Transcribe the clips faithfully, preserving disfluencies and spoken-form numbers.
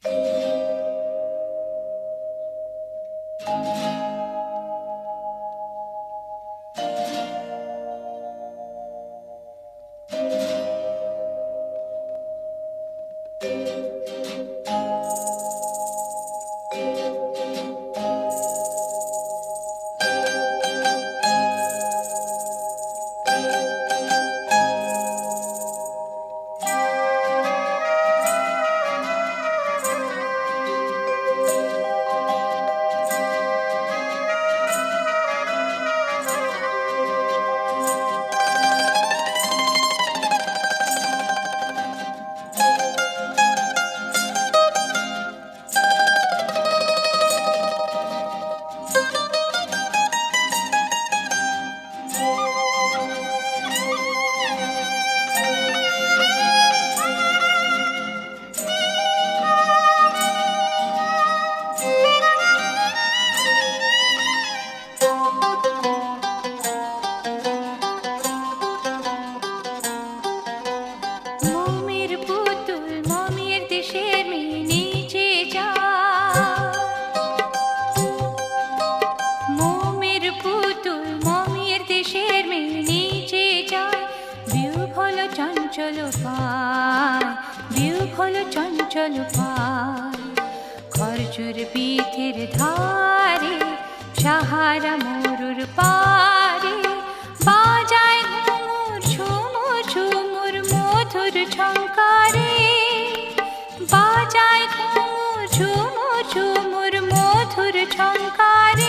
চঞ্চল পায় বিয়োগ হলো চঞ্চল পায় খরচুর পীঠের ধারে সাহারা মরুর পারে বাজায় ঘুমুর ঝুমুর ঝুমুর মধুর ঝঙ্কারে বাজায় ঘুমুর ঝুমুর ঝুমুর মধুর ঝঙ্কারে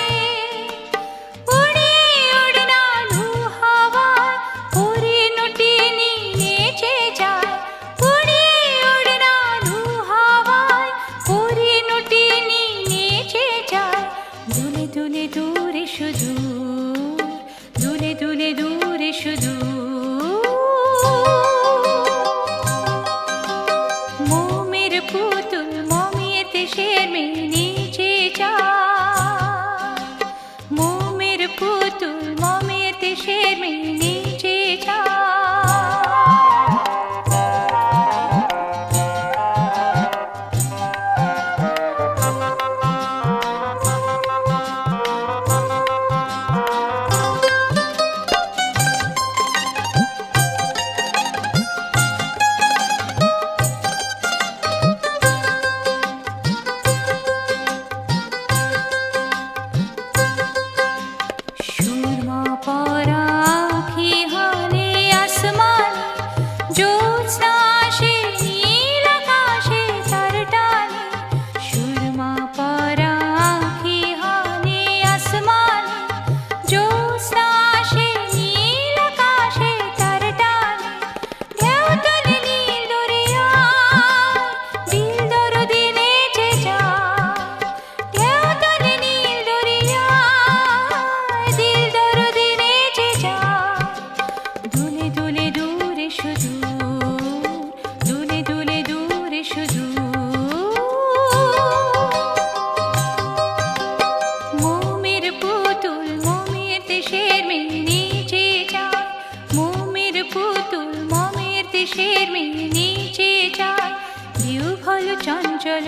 চঞ্চল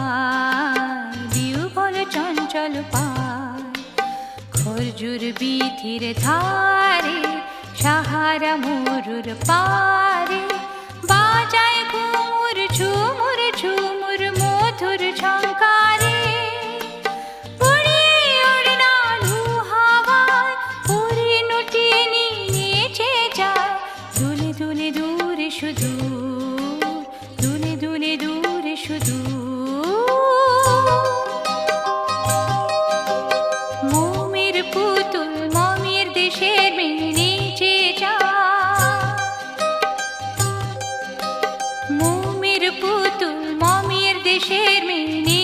পায় বিয়োগ হলো চঞ্চল পায় খরচুর পীঠের ধারে সাহারা মরুর পারে বাজায় ঘুমুর ঝুমুর ঝুমুর মধুর ঝঙ্কারে দুলে দুলে দূরে শুধু দুলে দুলে দূরে শুধু মোমের পুতুল মমের দেশের মেয়ে নিচে যায় মোমের পুতুল মমের দেশের মেয়ে